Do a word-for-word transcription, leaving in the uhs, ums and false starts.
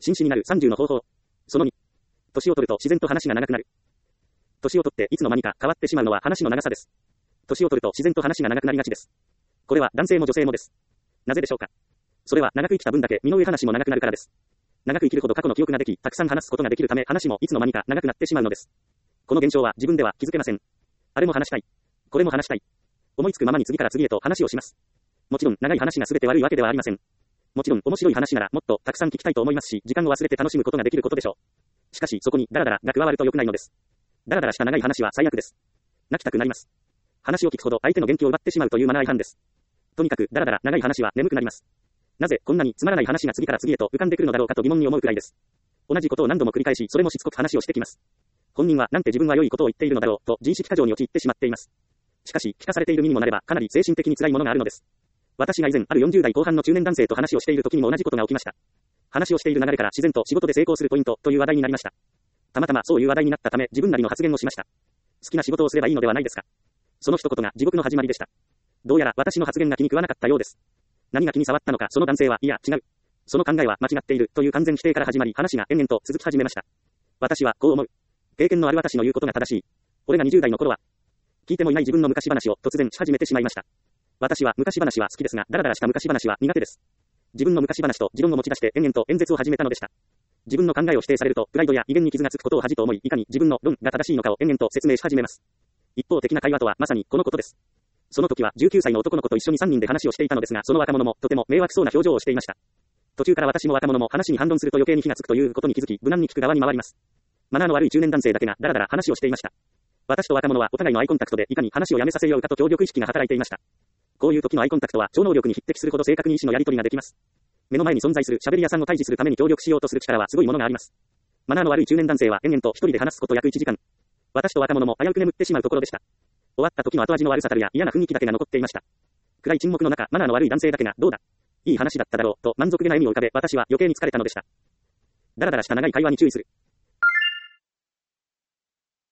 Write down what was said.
紳士になるさんじゅうの方法。そのに。年を取ると自然と話が長くなる。年を取っていつの間にか変わってしまうのは話の長さです。年を取ると自然と話が長くなりがちです。これは男性も女性もです。なぜでしょうか。それは長く生きた分だけ身の上話も長くなるからです。長く生きるほど過去の記憶ができ、たくさん話すことができるため話もいつの間にか長くなってしまうのです。この現象は自分では気づけません。あれも話したい。これも話したい。思いつくままに次から次へと話をします。もちろん長い話が全て悪いわけではありません。もちろん面白い話ならもっとたくさん聞きたいと思いますし、時間を忘れて楽しむことができることでしょう。しかしそこにダラダラが加わると良くないのです。ダラダラした長い話は最悪です。泣きたくなります。話を聞くほど相手の元気を奪ってしまうというマナー違反です。とにかくダラダラ長い話は眠くなります。なぜこんなにつまらない話が次から次へと浮かんでくるのだろうかと疑問に思うくらいです。同じことを何度も繰り返し、それもしつこく話をしてきます。本人はなんて自分は良いことを言っているのだろうと自意識過剰に陥ってしまっています。しかし聞かされている身にもなればかなり精神的に辛いものがあるのです。私が以前あるよんじゅう代後半の中年男性と話をしている時にも同じことが起きました。話をしている流れから自然と仕事で成功するポイントという話題になりました。たまたまそういう話題になったため自分なりの発言をしました。好きな仕事をすればいいのではないですか。その一言が地獄の始まりでした。どうやら私の発言が気に食わなかったようです。何が気に障ったのかその男性は、いや違う。その考えは間違っているという完全否定から始まり話が延々と続き始めました。私はこう思う。経験のある私の言うことが正しい。俺がにじゅう代の頃は、聞いてもいない自分の昔話を突然し始めてしまいました。私は昔話は好きですが、ダラダラした昔話は苦手です。自分の昔話と持論を持ち出して延々と演説を始めたのでした。自分の考えを否定されると、プライドや威厳に傷がつくことを恥と思い、いかに自分の論が正しいのかを延々と説明し始めます。一方的な会話とはまさにこのことです。その時はじゅうきゅうさいの男の子と一緒にさんにんで話をしていたのですが、その若者もとても迷惑そうな表情をしていました。途中から私も若者も話に反論すると余計に火がつくということに気づき、無難に聞く側に回ります。マナーの悪い中年男性だけがダラダラ話をしていました。私と若者はお互いのアイコンタクトでいかに話をやめさせようかと協力意識が働いていました。こういう時のアイコンタクトは超能力に匹敵するほど正確に意思のやり取りができます。目の前に存在する喋り屋さんを退治するために協力しようとする力はすごいものがあります。マナーの悪い中年男性は延々と一人で話すこと約いちじかん。私と若者も危うく眠ってしまうところでした。終わった時の後味の悪さたるや嫌な雰囲気だけが残っていました。暗い沈黙の中、マナーの悪い男性だけがどうだ、いい話だっただろうと満足げな笑みを浮かべ、私は余計に疲れたのでした。だらだらした長い会話に注意する。